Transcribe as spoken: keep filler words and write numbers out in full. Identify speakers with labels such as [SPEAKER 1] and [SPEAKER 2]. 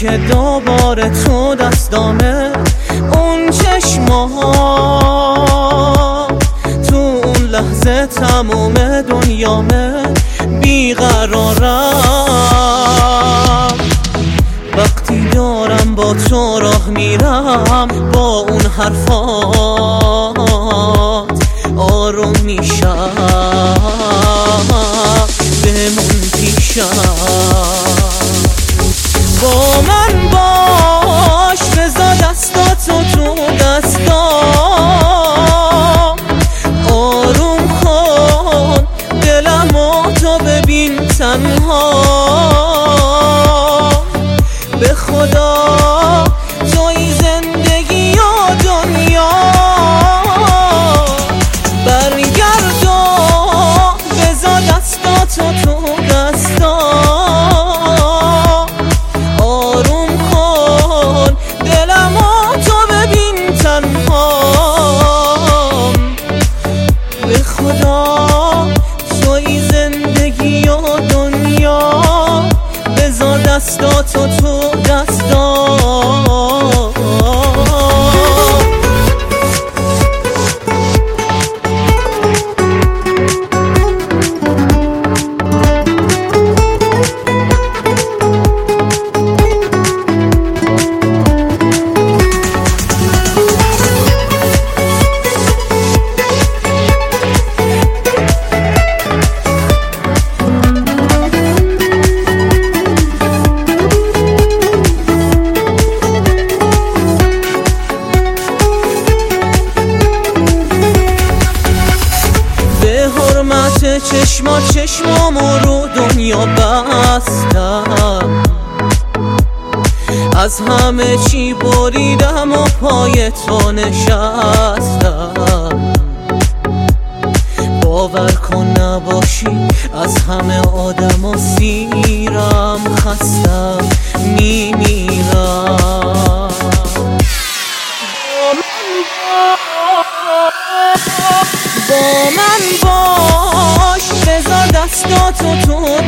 [SPEAKER 1] که دوباره تو دستامه، اون چشم‌ها تو اون لحظه تموم دنیامه. بیقرارم وقتی دارم با تو راه میرم، با اون حرفات آروم میشم، بمون پیشم. با من باش، بذار دستاتو تو دستام، آروم کن دلمو تو ببین تنها. به خدا توی زندگی و دنیا، برگردا بذار دستاتو تو دستام، آروم کن دلمو تو ببین تنها. به خدا توی زندگی و دنیا، بذار دستاتو تو دستام. چشما چشمامو رو دنیا بستم، از همه چی بریدم و پای تو نشستم. باور کن نباشی از همه آدم و سیرم، خستم میمیرم. با من باش، بذار دستاتو تو